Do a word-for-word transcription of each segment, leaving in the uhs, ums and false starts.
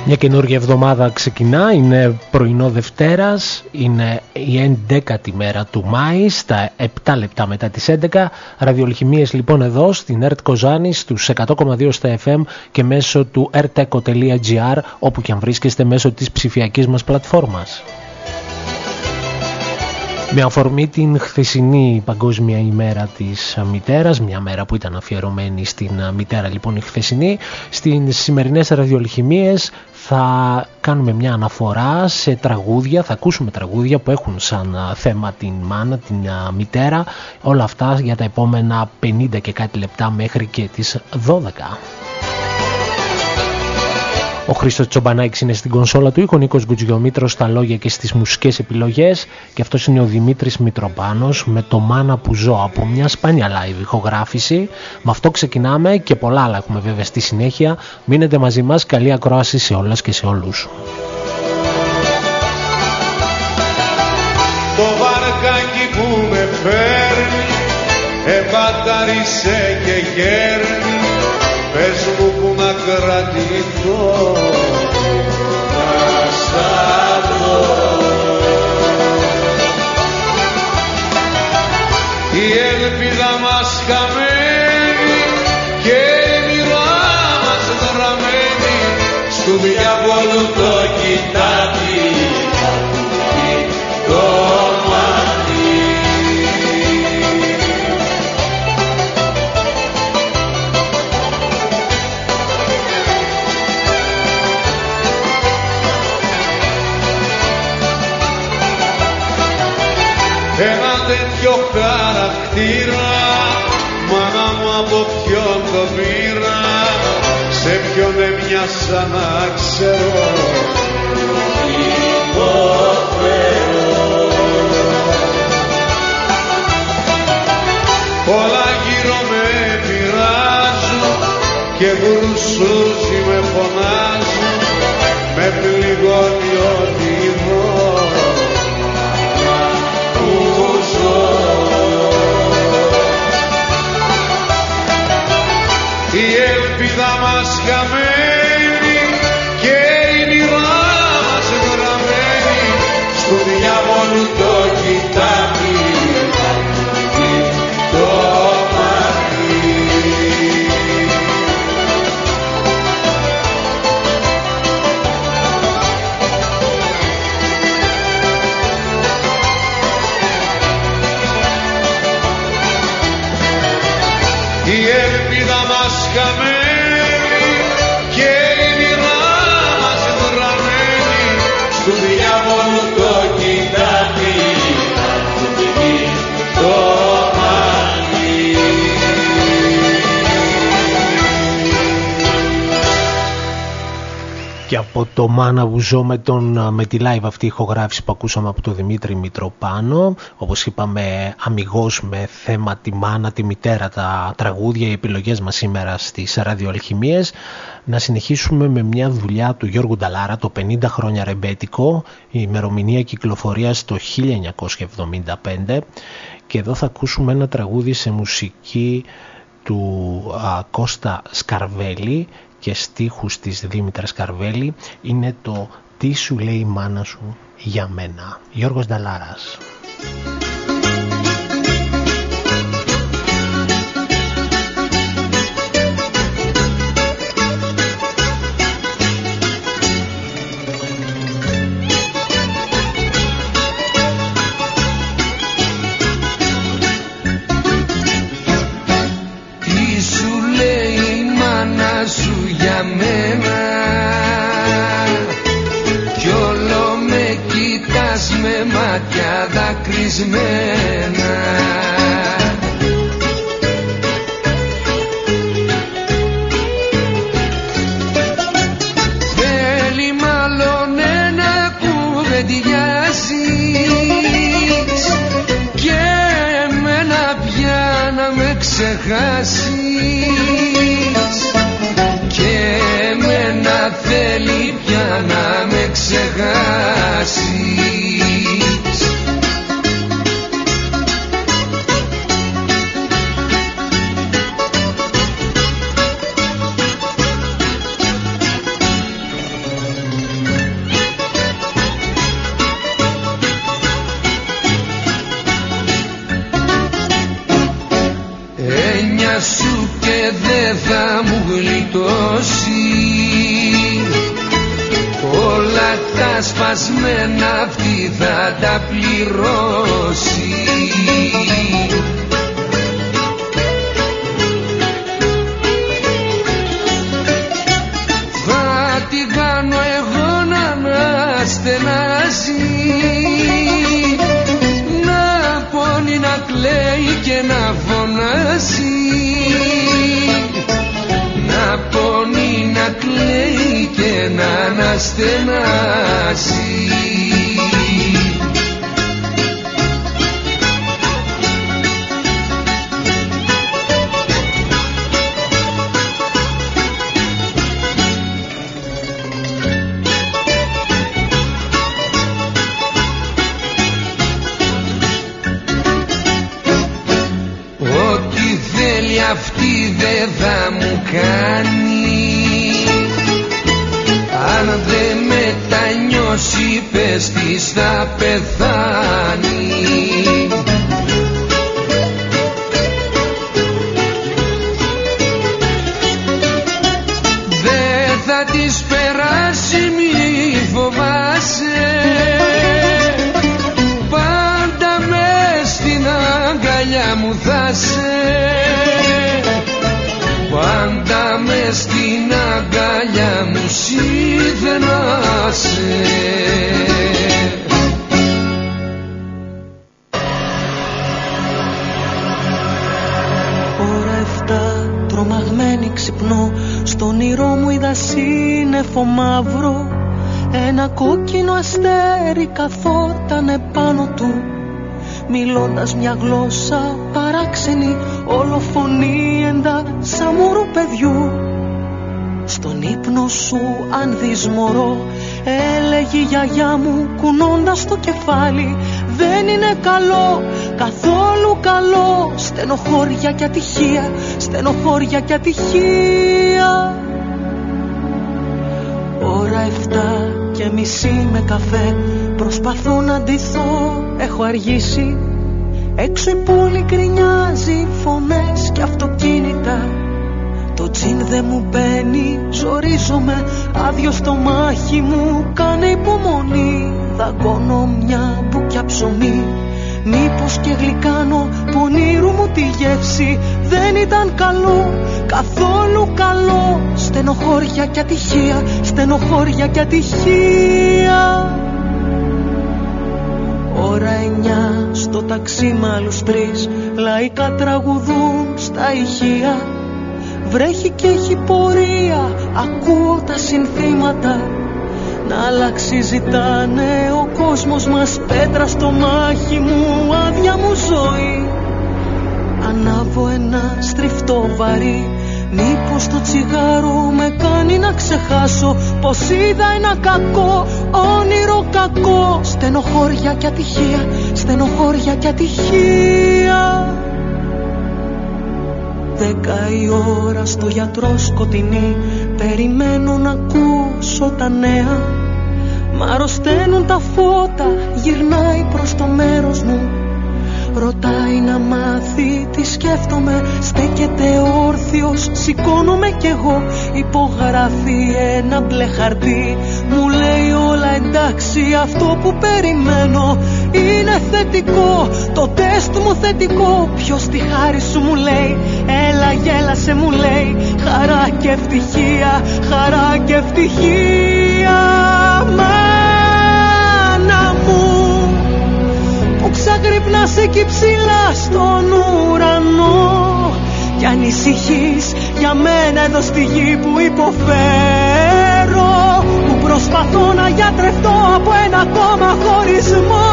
Μια καινούργια εβδομάδα ξεκινά, είναι πρωινό Δευτέρας, είναι η έντεκατη μέρα του Μάη, στα επτά λεπτά μετά τις έντεκα. Ραδιολχημίες λοιπόν εδώ στην ΕΡΤ Κοζάνη, στους εκατό κόμμα δύο στα εφ εμ και μέσω του ερτέκο τελεία τζι άρ, όπου και αν βρίσκεστε μέσω της ψηφιακής μας πλατφόρμας. Με αφορμή την χθεσινή Παγκόσμια ημέρα της μητέρας, μια μέρα που ήταν αφιερωμένη στην μητέρα λοιπόν η χθεσινή, στις σημερινές ραδιολχημίες θα κάνουμε μια αναφορά σε τραγούδια, θα ακούσουμε τραγούδια που έχουν σαν θέμα την μάνα, την μητέρα, όλα αυτά για τα επόμενα πενήντα και κάτι λεπτά μέχρι και τις δώδεκα. Ο Χρήστος Τσομπανάκης είναι στην κονσόλα του ήχου, ο Νίκος Γκουτζιομήτρος στα λόγια και στις μουσικές επιλογές, και αυτός είναι ο Δημήτρης Μητροπάνος με το «Μάνα που ζω» από μια σπάνια live ηχογράφηση. Με αυτό ξεκινάμε και πολλά άλλα έχουμε βέβαια στη συνέχεια. Μείνετε μαζί μας, καλή ακρόαση σε όλες και σε όλους. Το βαρκάκι που με φέρνει εμπατάρισε και γέρνει, πες μου που να κρατηθώ, να σταθώ. Η ελπίδα μας χαμένη και η μοίρα μας γραμμένη στου διαβόλου το κοιτάτι, το μάτι. Ένα τέτοιο χαρακτήρα, μάνα μου από ποιον το πήρα, σε ποιον έμοιασα να ξέρω, υποφέρω. Όλα γύρω με πειράζουν και γουρσούζι με φωνάζουν, με πληγώνει ό,τι δω. Η ελπίδα μας χαμένη και η μοίρα μας γραμμένη στου διαβόλου το κοιτάτι, το μάτι. Η ελπίδα μας χαμένη και η μοίρα μας γραμμένη στου διαβόλου το κοιτάτι, το μάτι. Και από το «Μάνα που ζω» με, τον, με τη live αυτή ηχογράφηση που ακούσαμε από τον Δημήτρη Μητροπάνο, όπως είπαμε αμιγώς με θέμα τη μάνα, τη μητέρα, τα τραγούδια, οι επιλογές μας σήμερα στις ραδιοαλχημίες, να συνεχίσουμε με μια δουλειά του Γιώργου Νταλάρα, το πενήντα χρόνια ρεμπέτικο, η ημερομηνία κυκλοφορίας το χίλια εννιακόσια εβδομήντα πέντε, και εδώ θα ακούσουμε ένα τραγούδι σε μουσική του α, Κώστα Σκαρβέλη και στίχους της Δήμητρας Καρβέλη. Είναι το «Τι σου λέει η μάνα σου για μένα». Γιώργος Νταλάρας. Μάτια δακρυσμένα, θέλει μάλλον ένα κουβεντιάζεις και εμένα πια να με ξεχάσεις, και εμένα θέλει πια να με ξεχάσεις. γένεια σου και δεν θα μου γλιτώσει. Όλα τα σπασμένα αυτή θα τα πληρώσει. Θα τη κάνω εγώ να αναστενάζει, να πόνει, να κλαίει και να φωνάζει. Να πόνει, να κλαίει και να αναστενάζει. Ό,τι θέλει αυτή δεν θα μου κάνει. Αν δεν μετανιώσει πες της θα πεθάνει. Δεν θα της περάσει, μη φοβάσαι. Πάντα μες στην αγκαλιά μου θα σε. Πάντα μες στην αγκαλιά μου σιδνάσαι. Ώρα εφτά, τρομαγμένη ξυπνώ. Στον όνειρό μου είδα σύννεφο μαύρο. Ένα κόκκινο αστέρι καθότανε πάνω του, μιλώντας μια γλώσσα παράξενη, όλο φωνή εντά σαμουρού παιδιού. Στον ύπνο σου αν δεις μωρό, έλεγε η γιαγιά μου κουνώντας το κεφάλι, δεν είναι καλό, καθόλου καλό. Στενοχώρια και ατυχία, στενοχώρια και ατυχία. Ώρα εφτά και μισή με καφέ, προσπαθώ να ντυθώ, έχω αργήσει. Έξω η πόλη γκρινιάζει, φωνές και αυτοκίνητα. Το τζιν δεν μου μπαίνει, ζορίζομαι, άδειο στο μάχη μου, κάνε υπομονή. Δαγκώνω μια μπουκιά ψωμί, μήπως και γλυκάνω πονήρου μου τη γεύση. Δεν ήταν καλό, καθόλου καλό. Στενοχώρια και ατυχία, στενοχώρια και ατυχία. Ώρα εννιά, στο ταξί με άλλους τρεις, λαϊκά τραγουδούν στα ηχεία. Βρέχει και έχει πορεία, ακούω τα συνθήματα. Να αλλάξει ζητάνε, ο κόσμος μας πέτρα στο μάχη μου, άδεια μου ζωή. Ανάβω ένα στριφτό βαρύ, μήπως το τσιγάρο με κάνει να ξεχάσω πως είδα ένα κακό, όνειρο κακό. Στενοχώρια και ατυχία, στενοχώρια και ατυχία. Δέκα η ώρα στο γιατρό σκοτεινή, περιμένω να ακούσω τα νέα. Μ' αρρωσταίνουν τα φώτα, γυρνάει προς το μέρος μου. Ρωτάει να μάθει τι σκέφτομαι, στέκεται όρθιος, σηκώνομαι κι εγώ. Υπογράφει ένα μπλε χαρτί, μου λέει όλα εντάξει, αυτό που περιμένω είναι θετικό. Το τεστ μου θετικό, ποιος τη χάρη σου μου λέει, έλα γέλασε μου λέει. Χαρά και ευτυχία, χαρά και ευτυχία. Μάνα μου που ξαγρυπνάς εκεί ψηλά στον ουρανό, κι ανησυχείς για μένα εδώ στη γη που υποφέρω, που προσπαθώ να γιατρευτώ από ένα ακόμα χωρισμό.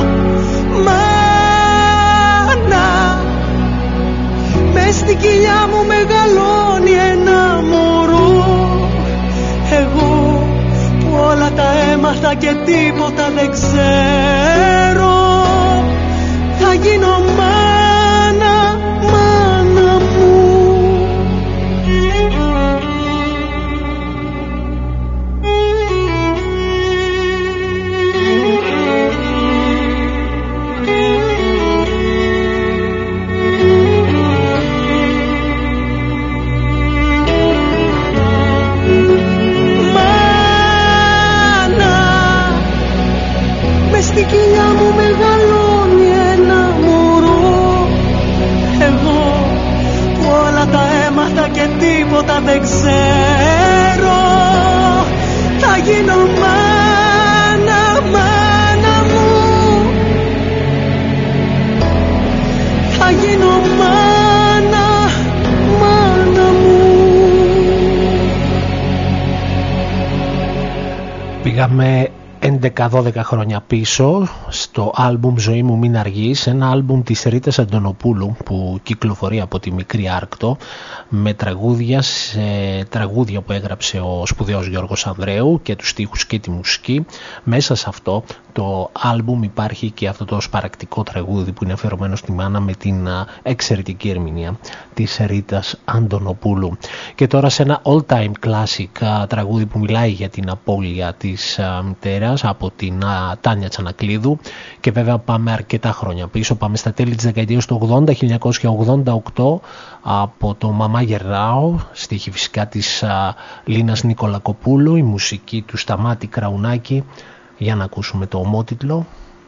Μάνα, μες στην κοιλιά μου μεγαλώνει ένα μωρό. Εγώ που όλα τα έμαθα και τίποτα δεν ξέρω, θα γίνω μάνα, μάνα μου. τίποτα δεν ξέρω. Θα γίνω μάνα, μάνα μου. Θα γίνω μάνα, μάνα μου. Πήγαμε έντεκα δώδεκα χρόνια πίσω στο άλμπουμ «Ζωή μου μην αργείς», ένα άλμπουμ της Ρίτας Αντωνοπούλου που κυκλοφορεί από τη Μικρή Άρκτο, με τραγούδια, σε τραγούδια που έγραψε ο σπουδαίος Γιώργος Ανδρέου και τους στίχους και τη μουσική. Μέσα σε αυτό το άλμπουμ υπάρχει και αυτό το σπαρακτικό τραγούδι που είναι αφιερωμένο στη μάνα, με την εξαιρετική ερμηνεία της Ρίτας Αντωνοπούλου. Και τώρα σε ένα all time classic τραγούδι που μιλάει για την απώλεια της μητέρας από την Τάνια Τσανακλείδου, και βέβαια πάμε αρκετά χρόνια πίσω, πάμε στα τέλη της δεκαετίας του ογδόντα, χίλια εννιακόσια ογδόντα οκτώ, από το «Μαμά γερνάω», στίχη φυσικά της Λίνας Νικολακοπούλου, η μουσική του Σταμάτη Κραουνάκη. Για να ακούσουμε το ομότιτλο.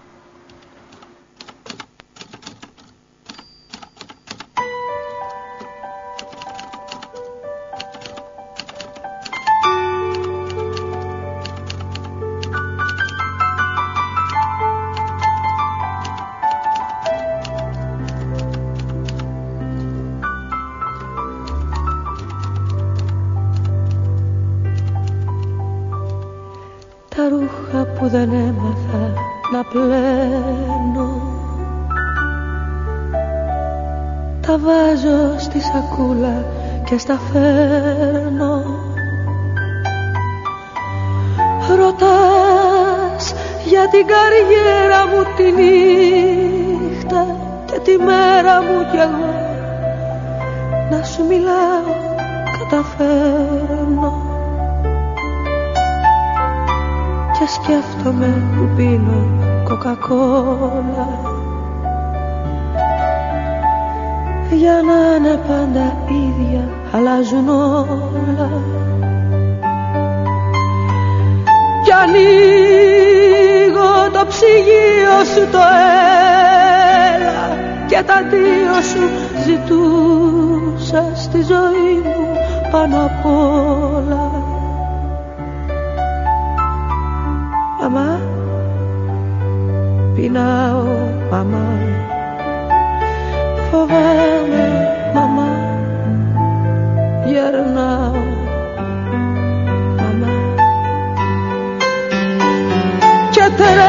Δεν έμαθα να πλένω, τα βάζω στη σακούλα και στα φέρνω. Ρωτάς για την καριέρα μου τη νύχτα και τη μέρα μου κι εγώ, να σου μιλάω καταφέρνω. Και σκέφτομαι που πίνω κοκακόλα, για να είναι πάντα ίδια, αλλάζουν όλα. Κι ανοίγω το ψυγείο σου το έλα και τα δύο σου ζητούσα στη ζωή μου πάνω απ' όλα. Μαμά, πεινάω, μαμά, φοβάμαι, μαμά, γερνάω, μαμά, και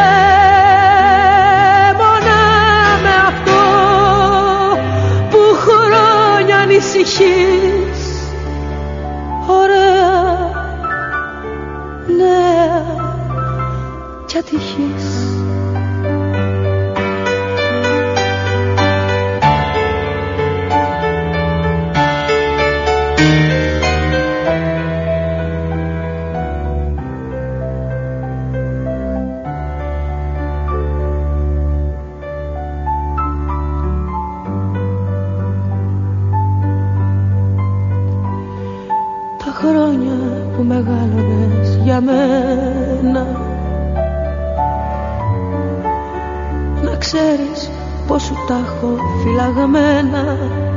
τρέμω να με αυτό που χρόνια ανησυχείς, ωραία, νέα κι ατυχής. Τα χρόνια που μεγάλωνες για μένα, να ξέρεις πως σου τα έχω φυλαγμένα,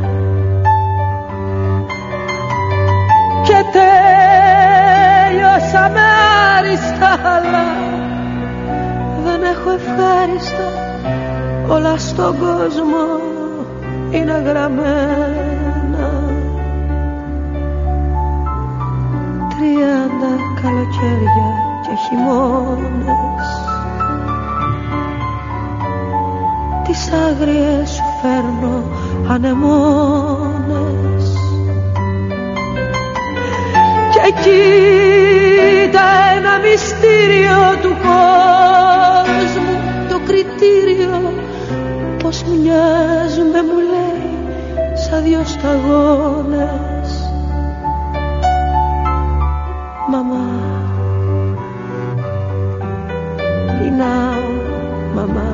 και τέλειωσα με άριστα, αλλά δεν έχω ευχάριστα, όλα στον κόσμο είναι γραμμένα. Τριάντα καλοκαίρια και χειμώνες, τις άγριες σου φέρνω ανεμόνες, και κοίτα ένα μυστήριο του κόσμου, το κριτήριο πως μοιάζουμε, μου λέει, σαν δυο σταγόνες. Μαμά, πεινάω, μαμά,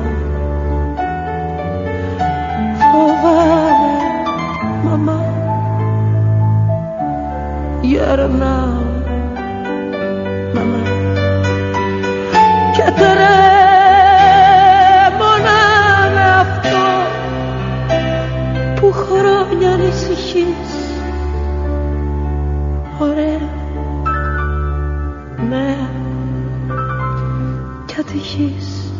φοβάμαι, μαμά, γερνάω, μαμά, και τρέμω να είναι αυτό που χρόνια ανησυχείς, ευτυχής.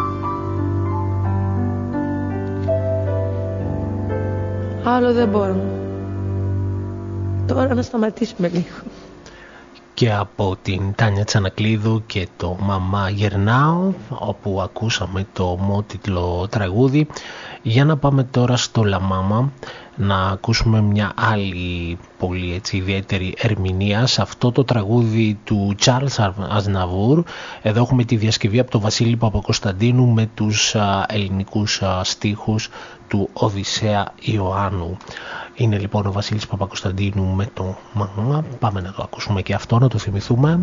Άλλο δεν μπορώ. Τώρα να σταματήσουμε λίγο. Και από την Τάνια Τσανακλείδου και το «Μαμά γερνάω», όπου ακούσαμε το ομότιτλο τραγούδι. Για να πάμε τώρα στο «Λα Μάμα», να ακούσουμε μια άλλη πολύ έτσι ιδιαίτερη ερμηνεία σε αυτό το τραγούδι του Charles Aznavour. Εδώ έχουμε τη διασκευή από τον Βασίλη Παπακοσταντίνου με τους α, ελληνικούς α, στίχους του Οδυσσέα Ιωάννου. Είναι λοιπόν ο Βασίλης Παπακοσταντίνου με το «Μαμά». Πάμε να το ακούσουμε και αυτό, να το θυμηθούμε.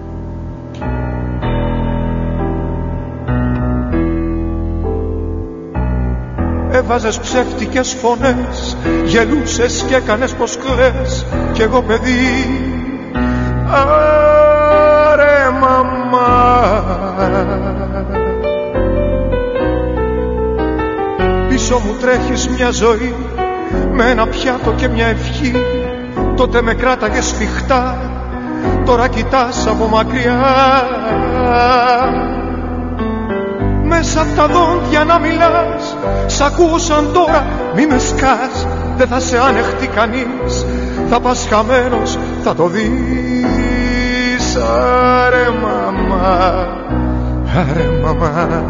Έβαζες ψεύτικες φωνές, γελούσες και έκανες πως κλαις. Κι εγώ παιδί, άρε μαμά. Πίσω μου τρέχεις μια ζωή με ένα πιάτο και μια ευχή. Τότε με κράταγες σφιχτά, τώρα κοιτάς από μακριά. Μέσα απ' τα δόντια να μιλάς, σ' ακούσαν τώρα, μη με σκάς. Δεν θα σε ανεχτεί κανείς, θα πας χαμένος, θα το δεις. Άρε μαμά, άρε μαμά.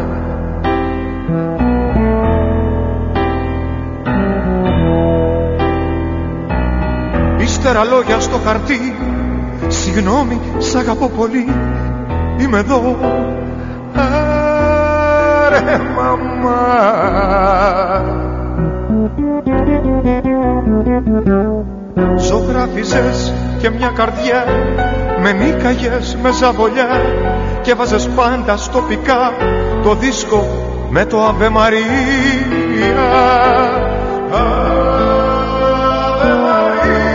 Ύστερα λόγια στο χαρτί, συγγνώμη, σ' αγαπώ πολύ, είμαι εδώ. Άρε μαμά. Ζωγράφιζες και μια καρδιά, με νίκαγες με ζαβολιά και βάζες πάντα στο πικά το δίσκο με το Αβε Μαρία. Αβε Μαρία.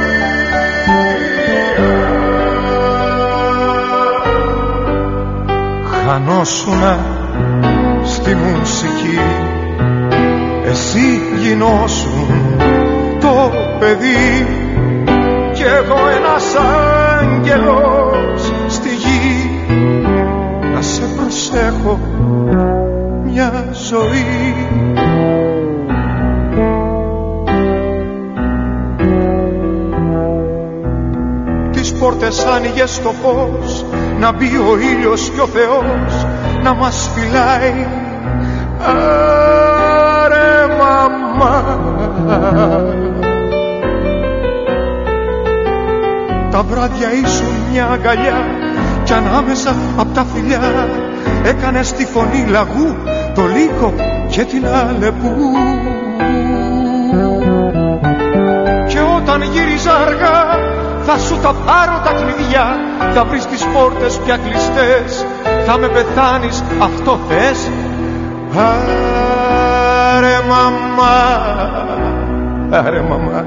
Χανόσουνα στη μουσική, εσύ γινώσουν το παιδί κι εγώ ένας άγγελος στη γη, να σε προσέχω μια ζωή. Τις πόρτες άνοιγες στο φως, να μπει ο ήλιος και ο Θεός να μας φυλάει. Άρε μαμά. Τα βράδια ήσουν μια αγκαλιά κι ανάμεσα απ' τα φιλιά έκανες τη φωνή λαγού, το λύκο και την Αλεπού. Και όταν γύριζα αργά θα σου τα πάρω τα κλειδιά, θα βρεις τις πόρτες πια κλειστές, θα με πεθάνεις, αυτό θες. Άρε μαμά, άρε μαμά.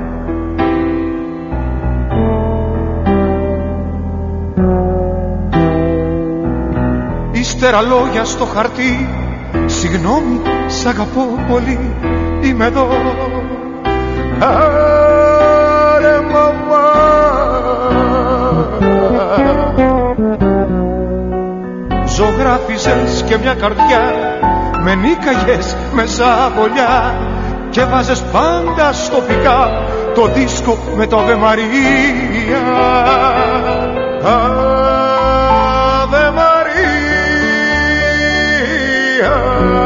Ύστερα λόγια στο χαρτί, συγγνώμη, σ' αγαπώ πολύ, είμαι εδώ. Άρε μαμά. Ζωγράφιζες και μια καρδιά, με νίκαγες με ζαβολιά και βάζες πάντα στο πικά το δίσκο με το Αβε Μαρία. Αβε Μαρία.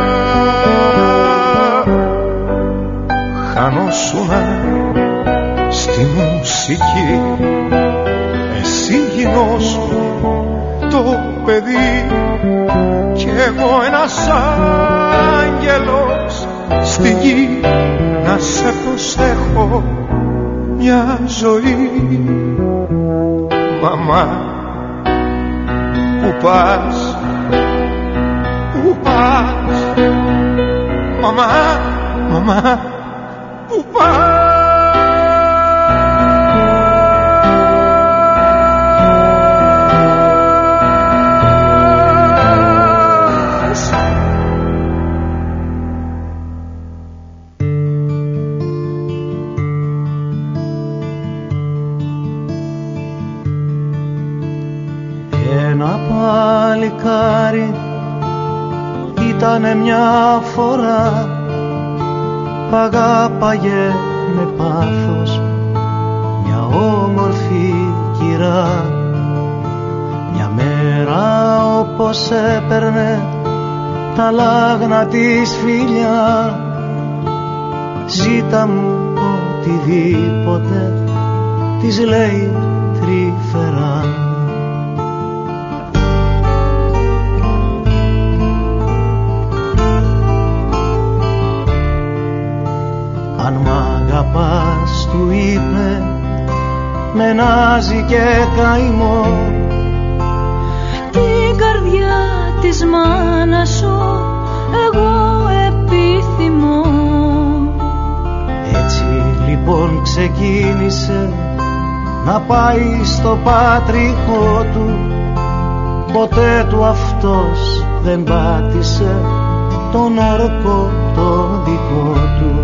Χανόσουνα στη μουσική, εσύ γινώσου το παιδί κι εγώ ένας άγγελος στη γη, να σε προσέχω μια ζωή. Μαμά, που πας, που πας, μαμά, μαμά, που πας. Ένα παλικάρι ήτανε μια φορά, π' αγάπαγε με πάθος μια όμορφη κυρά. Μια μέρα όπως έπαιρνε τα λάγνα της φιλιά, ζήτα μου οτιδήποτε, της λέει τρυφερά. Αν μ' αγαπάς, του είπε, με νάζει και καημό, την καρδιά της μάνας σου εγώ επιθυμώ. Έτσι λοιπόν ξεκίνησε να πάει στο πατρικό του, ποτέ του αυτός δεν πάτησε τον όρκο το δικό του.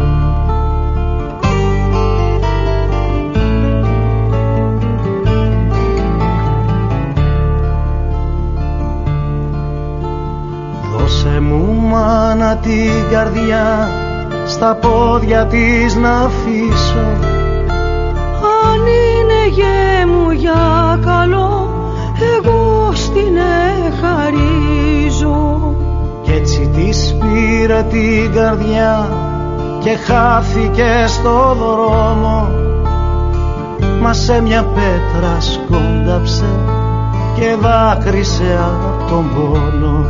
Δώσε μου μάνα την καρδιά, στα πόδια της να αφήσω. Αν είναι γε μου για καλό, εγώ στην εχαρίζω. Κι έτσι της πήρε την καρδιά και χάθηκε στο δρόμο, μα σε μια πέτρα σκόνταψε και δάκρυσε απ' τον πόνο.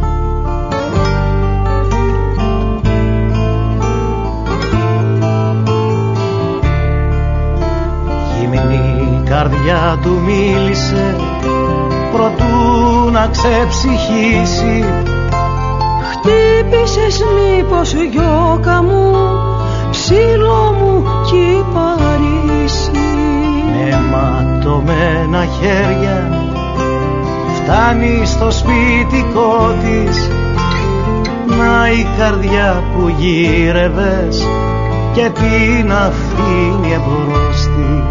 Η καρδιά του μίλησε προτού να ξεψυχήσει. Χτύπησες μήπως γιώκα μου, ψήλο μου κι Παρίσι. Με ματωμένα χέρια φτάνει στο σπιτικό της, να η καρδιά που γύρευες και την αφήνει εμπρός της.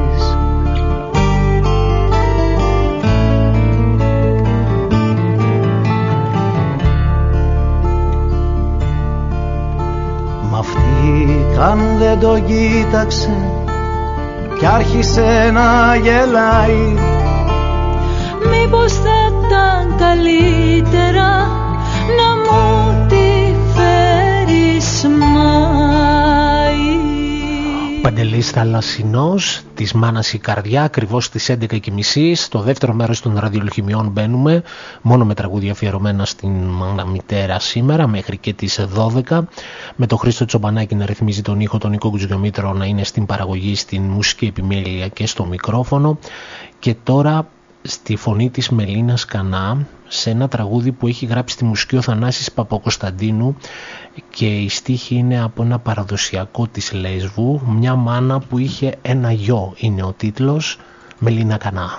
Μ' αυτή καν δεν το κοίταξε κι άρχισε να γελάει. Μήπως θα ήταν καλύτερα να μου τη φέρεις Μάη. Παντελής Θαλασσινός, της μάνας η καρδιά, ακριβώς στις έντεκα και μισή. Στο δεύτερο μέρος των ραδιολοχημιών μπαίνουμε, μόνο με τραγούδια αφιερωμένα στην μάνα μητέρα σήμερα, μέχρι και τις δώδεκα. Με τον Χρήστο Τσομπανάκη να ρυθμίζει τον ήχο, τον Νίκο Κουτζιομήτρο να είναι στην παραγωγή, στην μουσική επιμέλεια και στο μικρόφωνο. Και τώρα στη φωνή της Μελίνας Κανά, σε ένα τραγούδι που έχει γράψει τη μουσική ο Θανάσης Παπακοσταντίνου και η στίχη είναι από ένα παραδοσιακό της Λέσβου, μια μάνα που είχε ένα γιο, είναι ο τίτλος, Μελίνα Κανά.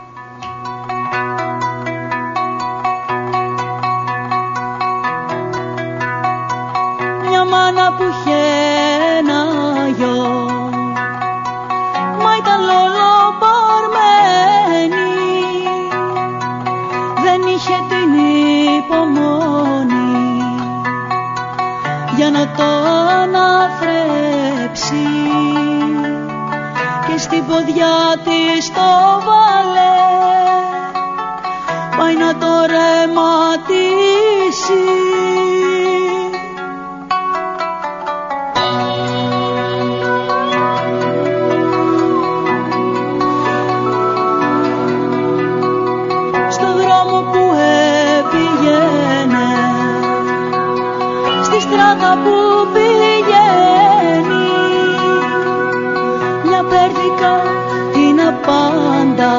Μια μάνα που είχε ένα γιο, μα ήταν λολοπαρμένη, δεν είχε την υπομονή για να το αναθρέψει και στην ποδιά της το βάλε, πάει να το ρεματίσει. Στο δρόμο που έπηγαινε, στη στράτα που πηγαίνει, μια πέρδικα την απάντα,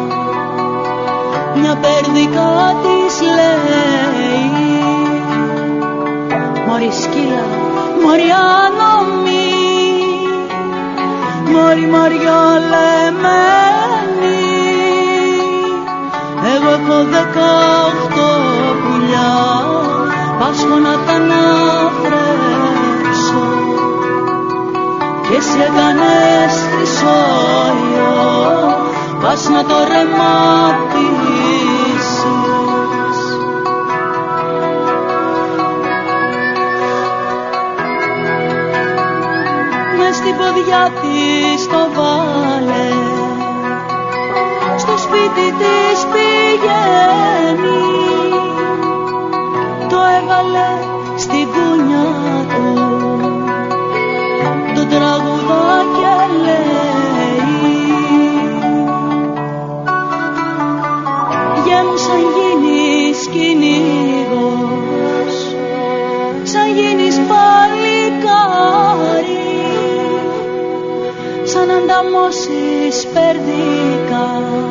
μια πέρδικα της λέει, μωρή σκύλα, μωρή ανομή, μωρή μαριολεμένη, εγώ έχω δεκαοχτώ πουλιά, πάσχω να τα αναθρέψω και εσύ έκανες χρυσόιο, πας να το ρεματίσεις. γιατί στο βάλε στο σπίτι της πηγαίνει, το έβαλε στην κούνια του, το τραγουδά και λέει για μου σαν γίνεις κυνήγος, σαν γίνεις παλικάρι, σαν ανταμώσεις περδίκα,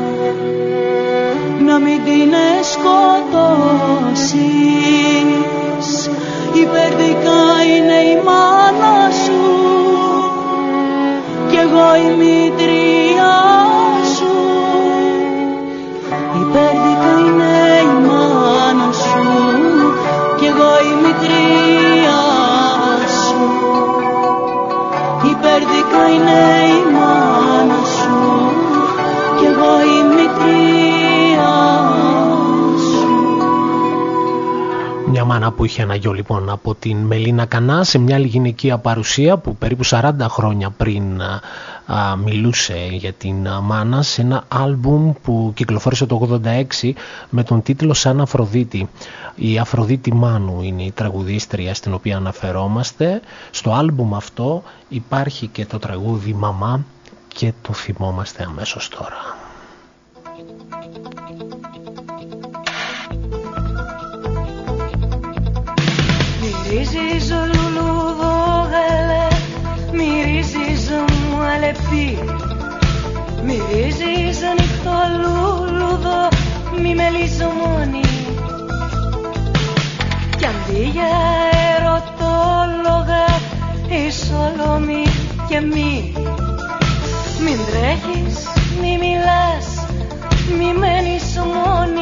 να μην την σκοτώσεις. Η περδίκα είναι η μάνα σου κι εγώ η μητριά σου. Η περδίκα είναι η μάνα σου κι εγώ η μητριά σου. Η περδίκα είναι η μάνα σου κι εγώ η μητριά σου. Μια μάνα που είχε ένα γιο λοιπόν από την Μελίνα Κανά σε μια άλλη γυναικεία παρουσία που περίπου σαράντα χρόνια πριν α, α, μιλούσε για την α, μάνα σε ένα άλμπουμ που κυκλοφόρησε το ογδόντα έξι με τον τίτλο Σαν Αφροδίτη. Η Αφροδίτη Μάνου είναι η τραγουδίστρια στην οποία αναφερόμαστε. Στο άλμπουμ αυτό υπάρχει και το τραγούδι Μαμά και το θυμόμαστε αμέσως τώρα. Μυρίζεις λουλούδο γαλέ, μυρίζεις μου αλεπί, μυρίζεις ανοιχτό λουλούδο, μη με λησμονεί. Κι αντί για ερωτόλογα, είσαι όλο μη και μη. Μην τρέχεις, μη μιλάς, μη μένεις μόνη.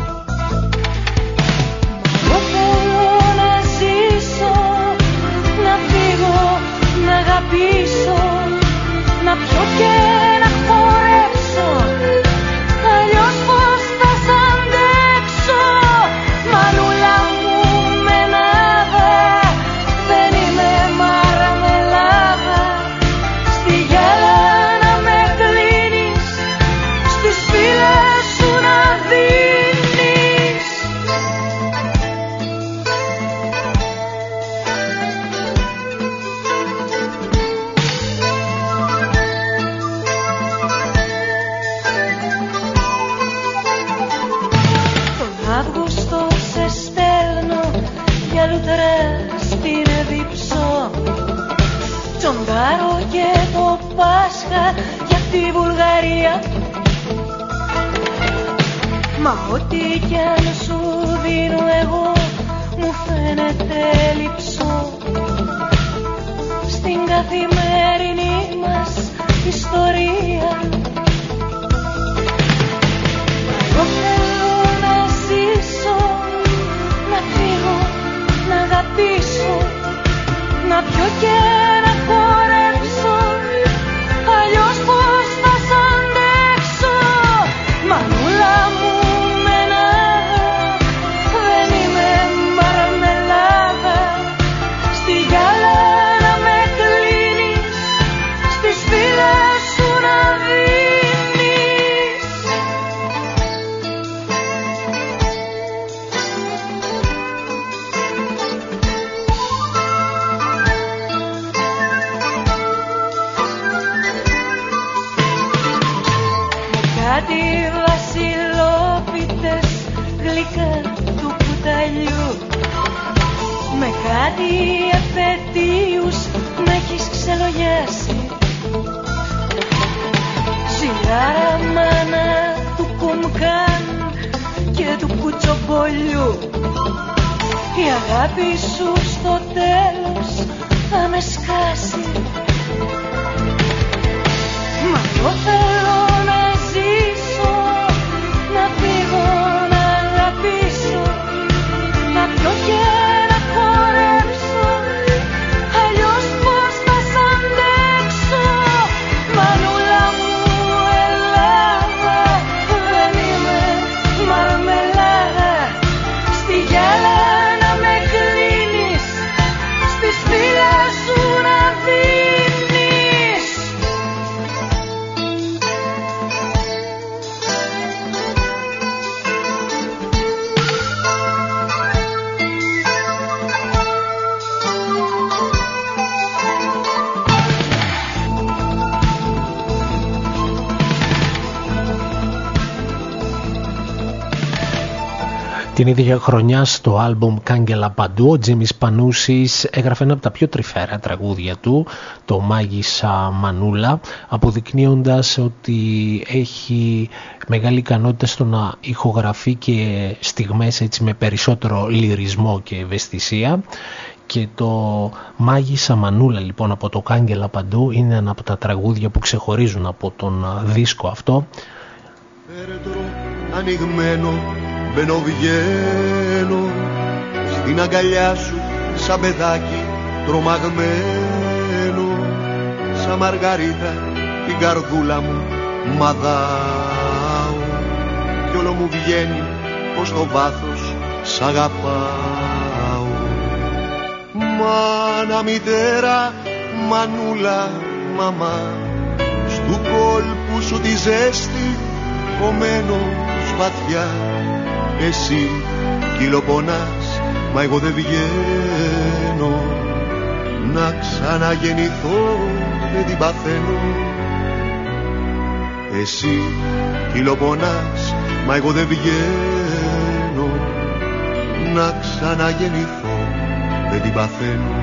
Μα εγώ θέλω να ζήσω, να φύγω, να αγαπήσω, να πιω και να χορέψω, αλλιώς πως θα σ' αντέξω. Μανούλα μου μενάδα, δεν είμαι μαραμελάδα. Στη γυάλα να με κλείνεις, στις φίλες σου να δίνεις. Τον Αύγουστο σε στέλνω για λουτρά στην Εδιψό, τσοντάρω και το Πάσχα για τη Βουλγαρία. Μα ό,τι κι αν σου δίνω εγώ μου φαίνεται λειψό στην καθημερινή μας ιστορία. Εγώ θέλω να ζήσω, να φύγω, να αγαπήσω, να πιω και να χορέψω, αλλιώς πως θα σ' αντέξω. Μανούλα μου μενάδα, δεν είμαι μαραμελάδα. Στη γυάλα να με κλείνεις, στις φίλες σου να δίνεις. Κάτι βασιλόπιτες γλυκά του κουταλιού, με κάτι επαιτίους με έχεις ξελογιάσει. Ζυγάρα μάνα του κουμκάν και του κουτσομπολιού, η αγάπη σου στο τέλος θα με σκάσει. Μα εγώ θέλω να ζήσω, να φύγω, να αγαπήσω, να πιω και να χορέψω, αλλιώς πως θα σ' αντέξω. Μανούλα μου Ελλάδα, δεν είμαι μαρμελάδα. Στη γυάλα να με κλείνεις, στις φίλες σου να δεις. Την ίδια χρονιά στο άλμπουμ «Κάγκελα Παντού» ο Τζίμις Πανούσης έγραφε ένα από τα πιο τρυφερά τραγούδια του, το «Μάγισσα Μανούλα», αποδεικνύοντας ότι έχει μεγάλη ικανότητα στο να ηχογραφεί και στιγμές έτσι με περισσότερο λυρισμό και ευαισθησία. Και το «Μάγισσα Μανούλα» λοιπόν από το «Κάγκελα Παντού» είναι ένα από τα τραγούδια που ξεχωρίζουν από τον δίσκο αυτό. Φέρετρο ανοιγμένο, μπαίνω βγαίνω στην αγκαλιά σου σαν παιδάκι τρομαγμένο, σαν Μαργαρίτα την καρδούλα μου μαδάω κι όλο μου βγαίνει πως στο βάθος σ' αγαπάω. Μάνα, μητέρα, μανούλα, μαμά, στου κόλπου σου τη ζέστη κομμένος βαθιά. Εσύ κυλοπονάς, μα εγώ δεν βγαίνω, να ξαναγεννηθώ δεν την παθαίνω. Εσύ κυλοπονάς, μα εγώ δεν βγαίνω, να ξαναγεννηθώ δεν την παθαίνω.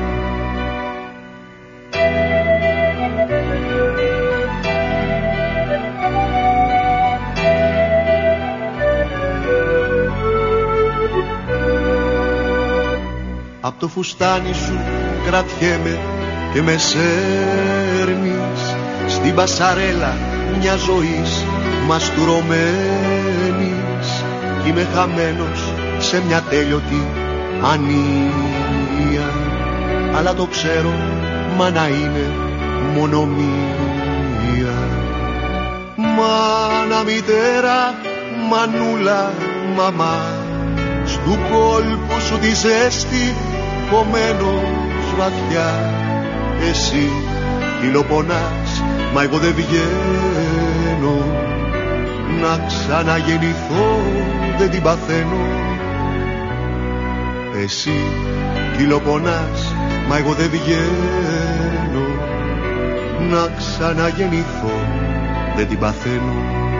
Απ' το φουστάνι σου κρατιέμαι και με σέρνεις στην πασαρέλα μια ζωής μαστουρωμένης κι είμαι χαμένος σε μια τέλειωτη ανία, αλλά το ξέρω μα να είναι μόνο μία. Μάνα, μητέρα, μανούλα, μαμά, στου κόλπου σου τη ζέστη κομμένος βαθιά. Εσύ κυλοπονάς, μα εγώ δεν βγαίνω, να ξαναγεννηθώ δεν την παθαίνω. Εσύ κυλοπονάς, μα εγώ δεν βγαίνω, να ξαναγεννηθώ δεν την παθαίνω.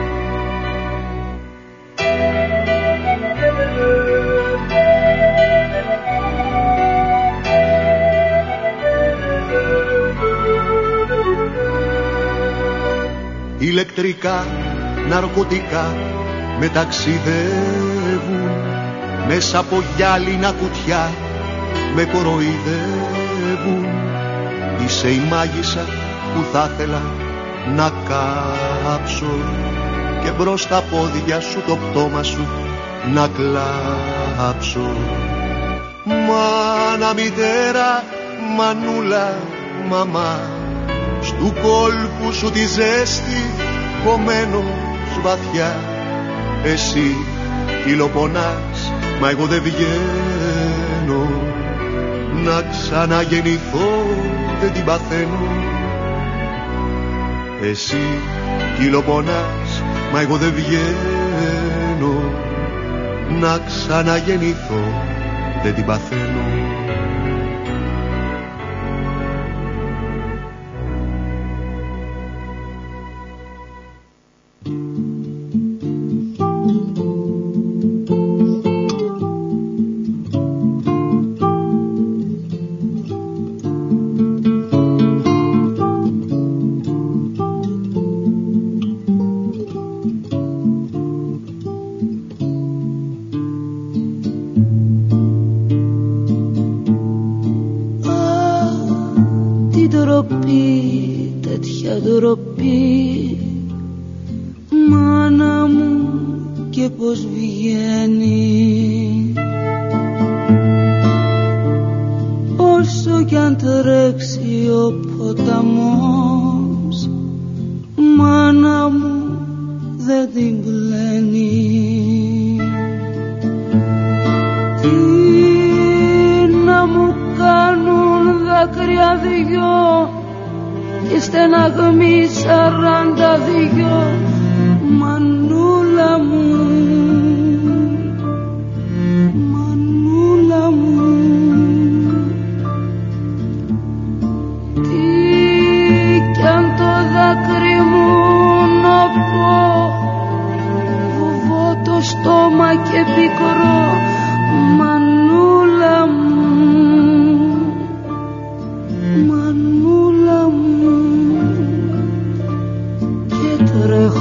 Ηλεκτρικά, ναρκωτικά με ταξιδεύουν, μέσα από γυάλινα κουτιά με κοροϊδεύουν. Είσαι η μάγισσα που θα ήθελα να κάψω και μπρος στα πόδια σου το πτώμα σου να κλάψω. Μάνα, μητέρα, μανούλα, μαμά, στου κόλπου σου τη ζέστη κομμένος βαθιά. Εσύ κυλοπονάς, μα εγώ δεν βγαίνω, να ξαναγεννηθώ δεν την παθαίνω. Εσύ κυλοπονάς, μα εγώ δεν βγαίνω, να ξαναγεννηθώ δεν την παθαίνω. στόμα και πικρό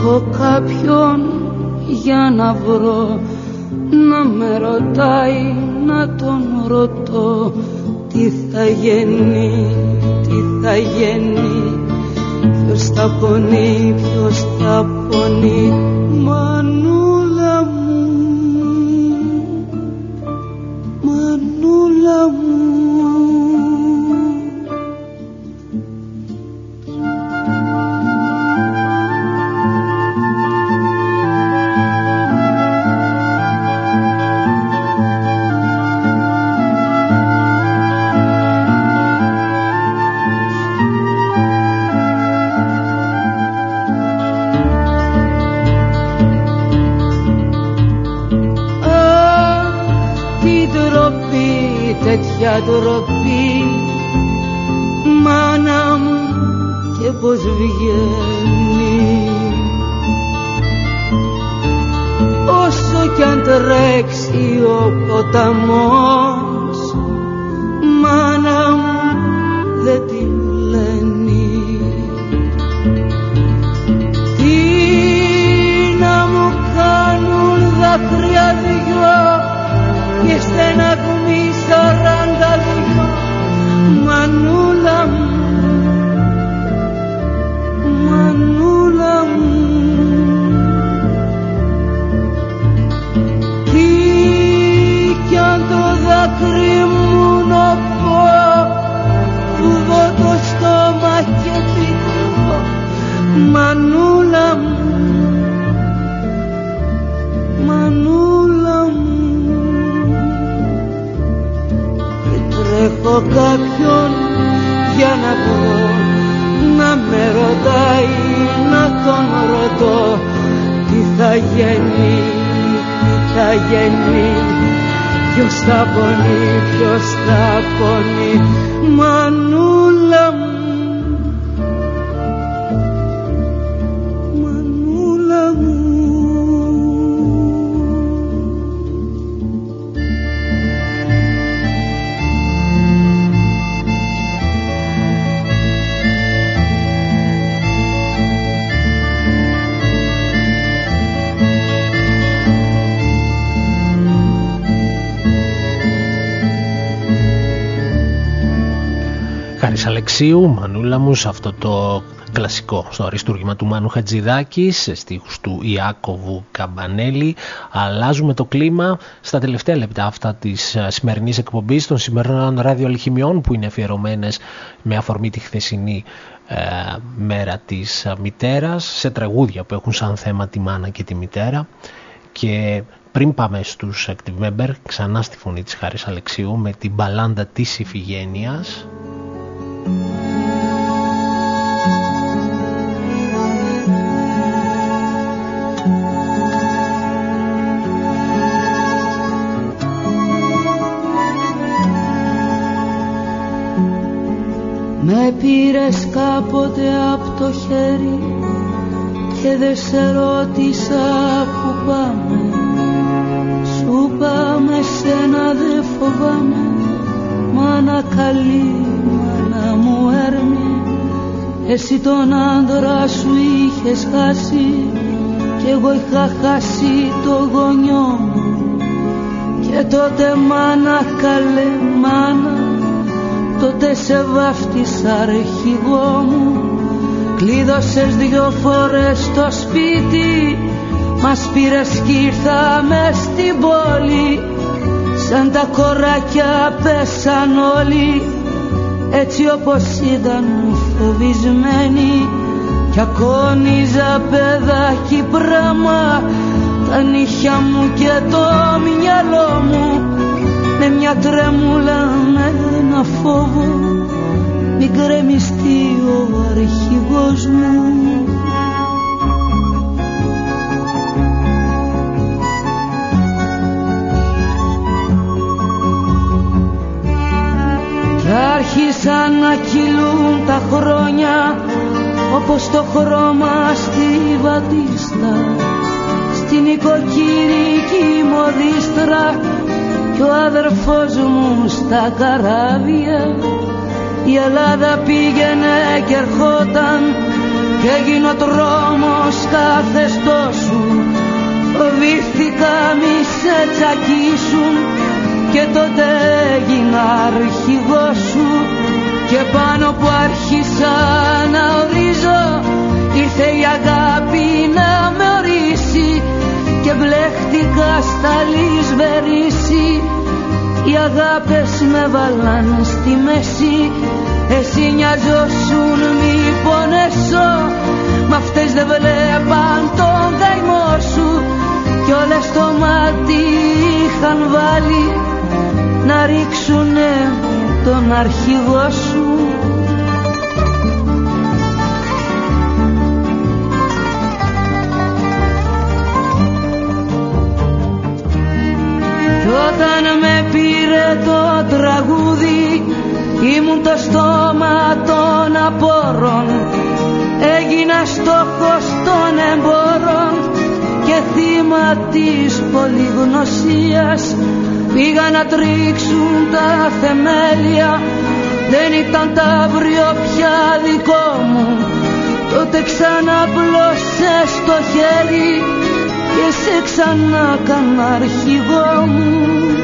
τρέχω κάποιον για να βρω, να με ρωτάει, να τον ρωτώ τι θα γίνει, τι θα γίνει, ποιος θα πονεί, ποιος θα πονεί. Μανούλα μου, μανούλα μου. Τέτοια ντροπή, μάνα μου, και πως βγαίνει. Όσο κι αν τρέξει ο ποταμός, μάνα μου δεν την λένει. Τι να μου κάνουν δάκρυα δυο και στεναχμή σαράντα δυο, μανούλα μου, μανούλα μου. Τι κι αν το δάκρυ μου νοπώ, φούγω το στόμα και πηγώ, μανούλα μου, μανούλα μου. Έχω κάποιον για να βρω, να με ρωτάει, να τον ρωτώ τι θα γίνει, τι θα γίνει, ποιος θα πονεί, ποιος θα πονεί. Μανούλα μου, μανούλα μου. Χάρης Αλεξίου, μανούλα μου, σε αυτό το κλασικό στο αριστούργημα του Μάνου Χατζηδάκη, σε στίχους του Ιάκωβου Καμπανέλη. Αλλάζουμε το κλίμα στα τελευταία λεπτά αυτά της σημερινής εκπομπής των σημερινών ραδιοαλχημιών, που είναι αφιερωμένες με αφορμή τη χθεσινή ε, μέρα της μητέρας, σε τραγούδια που έχουν σαν θέμα τη μάνα και τη μητέρα. Και πριν πάμε στους Active Member, ξανά στη φωνή της Χάρης Αλεξίου με την μπαλάντα της Ιφηγένειας. Με πήρες κάποτε απ' το χέρι και δεν σε ρώτησα που πάμε. Σου πάμε, σένα δεν φοβάμαι, μάνα καλή, μάνα μου έρμη. Εσύ τον άντρα σου είχες χάσει κι εγώ είχα χάσει το γονιό μου. Και τότε μάνα καλέ μάνα, τότε σε βάφτισα αρχηγό μου. Κλείδωσες δυο φορές το σπίτι, μας πήρες κι ήρθαμε στην πόλη. Σαν τα κοράκια πέσαν όλοι, έτσι όπως ήταν φοβισμένοι. Κι ακόνιζα παιδάκι πράμα, τα νύχια μου και το μυαλό μου. Με μια τρέμουλα, με ένα φόβο, μην γκρεμιστεί ο αρχηγός μου. Κι άρχισαν να κυλούν τα χρόνια, όπως το χρώμα στη βατίστα, στην οικοκυρική μοδίστρα. Κι ο αδερφός μου στα καράβια, η Ελλάδα πήγαινε και ερχόταν και έγινε ο τρόμος καθεστώς σου. Φοβήθηκα μη σε τσακίσουν και τότε έγινα αρχηγός σου. Και πάνω που άρχισα να ορίζω ήρθε η αγάπη να με ορίσει και μπλέχτηκα στα λησβερίσι. Οι αγάπες με βάλαν στη μέση, εσύ νοιαζόσουν μη πονέσω, μ' αυτές δεν βλέπαν τον καημό σου κι όλες στο μάτι είχαν βάλει να ρίξουνε τον αρχηγό σου. Κι όταν με πήρε το τραγούδι ήμουν το στόμα των απόρων, έγινα στόχος των εμπόρων και θύμα της πολυγνωσίας. Πήγα να τρίξουν τα θεμέλια, δεν ήταν τ' αύριο πια δικό μου. Τότε ξανά πλώσες το χέρι και σε ξανά κάνα αρχηγό μου.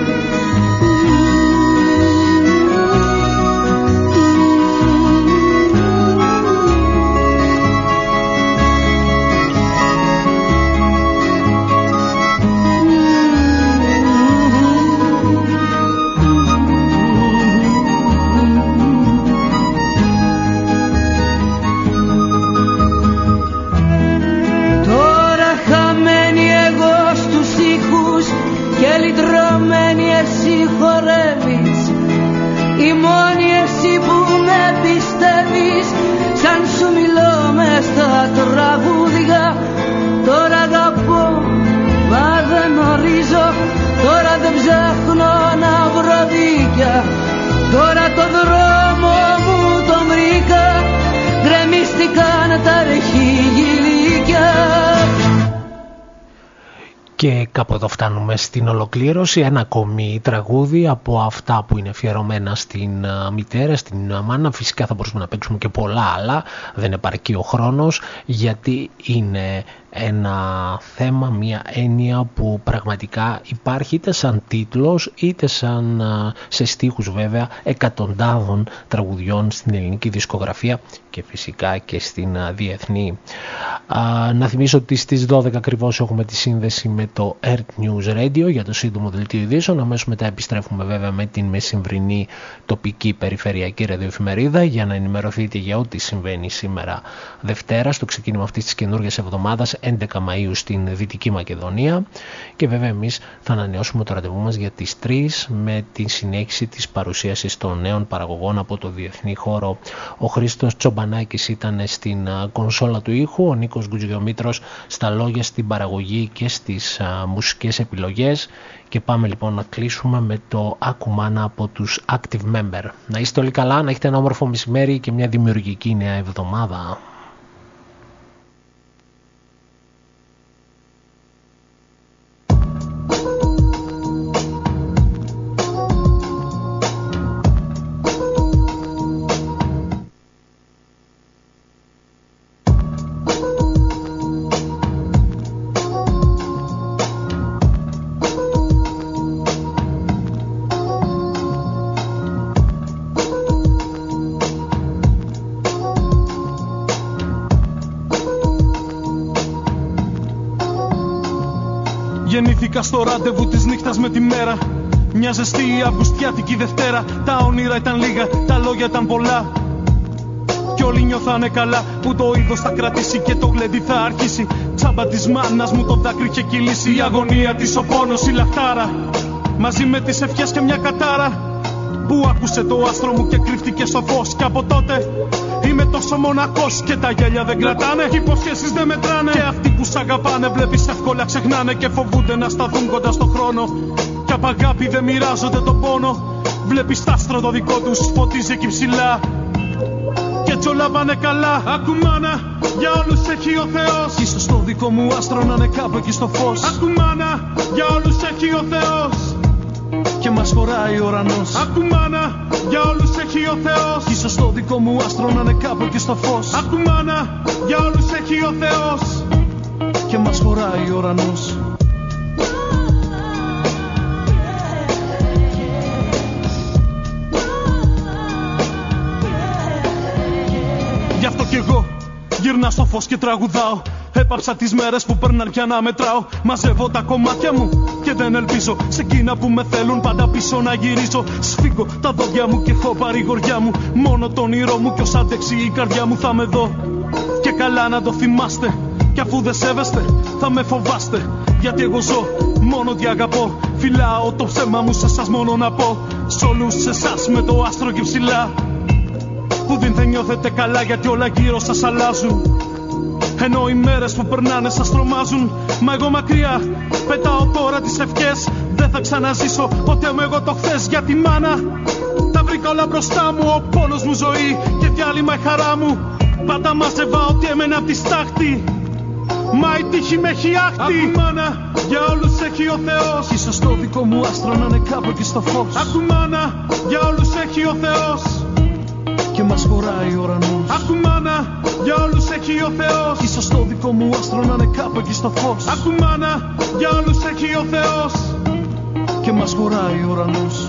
Η μόνη εσύ που με πιστεύεις, σαν σου μιλώ μες στα τραγούδια. Τώρα αγαπώ, μα δεν ορίζω, τώρα δεν ψάχνω να βρω δίκια. Τώρα το δρόμο μου το βρήκα, γκρεμίστηκαν τα αρχηγηλίκια. Και κάπου εδώ φτάνουμε στην ολοκλήρωση. Ένα ακόμη τραγούδι από αυτά που είναι αφιερωμένα στην μητέρα, στην μάνα. Φυσικά θα μπορούσαμε να παίξουμε και πολλά άλλα, δεν επαρκεί ο χρόνος, γιατί είναι ένα θέμα, μια έννοια που πραγματικά υπάρχει είτε σαν τίτλος είτε σαν σε στίχους βέβαια εκατοντάδων τραγουδιών στην ελληνική δισκογραφία και φυσικά και στην διεθνή. Α, να θυμίσω ότι στις δώδεκα ακριβώς έχουμε τη σύνδεση με το Earth News Radio για το σύντομο δελτίο ειδήσεων. Αμέσως μετά επιστρέφουμε βέβαια με την μεσημβρινή τοπική περιφερειακή ραδιοεφημερίδα για να ενημερωθείτε για ό,τι συμβαίνει σήμερα Δευτέρα στο ξεκίνημα αυτής της καινούργιας εβδομάδας έντεκα Μαΐου στην Δυτική Μακεδονία. Και βέβαια εμείς θα ανανεώσουμε το ραντεβού μας για τις τρεις με τη συνέχιση της παρουσίασης των νέων παραγωγών από το διεθνή χώρο. Ο Χρήστος Τσομπανάκης ήταν στην κονσόλα του ήχου, ο Νίκος Γκουτζιομήτρος στα λόγια, στην παραγωγή και στις α, μουσικές επιλογές. Και πάμε λοιπόν να κλείσουμε με το Ακουμάνα από τους Active Member. Να είστε όλοι καλά, να έχετε ένα όμορφο μεσημέρι και μια δημιουργική νέα εβδομάδα. Γεννήθηκα στο ραντεβού της νύχτας με τη μέρα. Μια ζεστή αυγουστιάτικη Δευτέρα. Τα όνειρα ήταν λίγα, τα λόγια ήταν πολλά. Κι όλοι νιώθανε καλά που το είδος θα κρατήσει και το γλέντι θα αρχίσει. Τσάμπα της μάνας μου το δάκρυ είχε κυλήσει. Η αγωνία της, ο πόνος, η λαχτάρα. Μαζί με τις ευχές και μια κατάρα που άκουσε το άστρο μου και κρύφτηκε στο φως. Και από τότε είμαι τόσο μοναχός και τα γέλια δεν κρατάνε. Οι υποσχέσεις δεν μετράνε. Και αυτοί που σ' αγαπάνε βλέπεις εύκολα ξεχνάνε και φοβούνται να σταθούν κοντά στο χρόνο. Κι απ' αγάπη δεν μοιράζονται τον πόνο. Βλέπεις τ' άστρο το δικό τους φωτίζει εκεί ψηλά. Και έτσι όλα πάνε καλά. Ακουμάνα, για όλους έχει ο Θεός. Κι ίσως το δικό μου άστρο να είναι κάπου εκεί στο φως. Ακουμάνα, για όλους έχει ο Θεός. και μας χωράει ο ουρανός. Άκου μάνα, για όλους έχει ο Θεός. Ίσως στο δικό μου άστρο να είναι κάπου εκεί στο φως. Άκου μάνα, για όλους έχει ο Θεός και μας χωράει ο ουρανός. Γι' αυτό κι εγώ γυρνά στο φως και τραγουδάω. Έπαψα τις μέρες που περνάν πια να μετράω. Μαζεύω τα κομμάτια μου και δεν ελπίζω σε εκείνα που με θέλουν πάντα πίσω να γυρίσω. Σφίγγω τα δόντια μου και έχω παρηγοριά μου. Μόνο τον όνειρό μου κι ως άντεξει η καρδιά μου θα με δω. Και καλά να το θυμάστε. Κι αφού δεν σέβεστε θα με φοβάστε. Γιατί εγώ ζω μόνο ότι αγαπώ. Φυλάω το ψέμα μου σε εσάς μόνο να πω. Σ' όλους εσάς με το άστρο και ψηλά, που δεν θα νιώθετε καλά γιατί όλα γύρω σας αλλάζουν. Ενώ οι μέρες που περνάνε σας τρομάζουν. Μα εγώ μακριά πετάω τώρα τις ευχές. Δεν θα ξαναζήσω ποτέ μου εγώ το χθες. Γιατί μάνα τα βρήκα όλα μπροστά μου. Ο πόνος μου ζωή και διάλειμμα η χαρά μου. Πάντα μάζευα ότι έμενα απ' τη στάχτη. Μα η τύχη με έχει άχτη. Άκου μάνα, για όλους έχει ο Θεός. Ίσως το δικό μου άστρο να είναι κάπου εκεί στο φως. Άκου μάνα, για όλους έχει ο Θεός και μας χωράει ο ουρανός. Άκου μάνα, για όλους έχει ο Θεός. Ίσως το δικό μου άστρο να είναι κάπου εκεί στο φως. Άκου μάνα, για όλους έχει ο Θεός και μας χωράει ο ουρανός.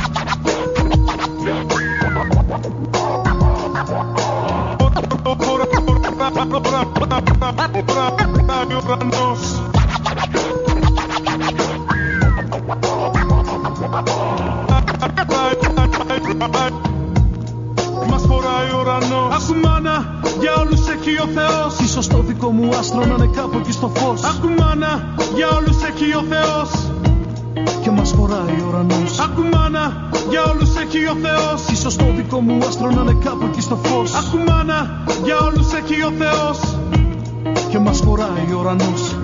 Μας χωράει ο ουρανός. Άκου μάνα, για όλους έχει ο Θεός. Ίσως το δικό μου άστρο να είναι κάπου εκεί στο φως. Άκου μάνα, για όλους έχει ο Θεός και μας χωράει ο ουρανός. Άκου μάνα, για όλους έχει ο Θεός. Ίσως το δικό μου άστρο να είναι κάπου εκεί στο φως. Άκου μάνα, για όλους έχει ο Θεός και μας χωράει ο ουρανός.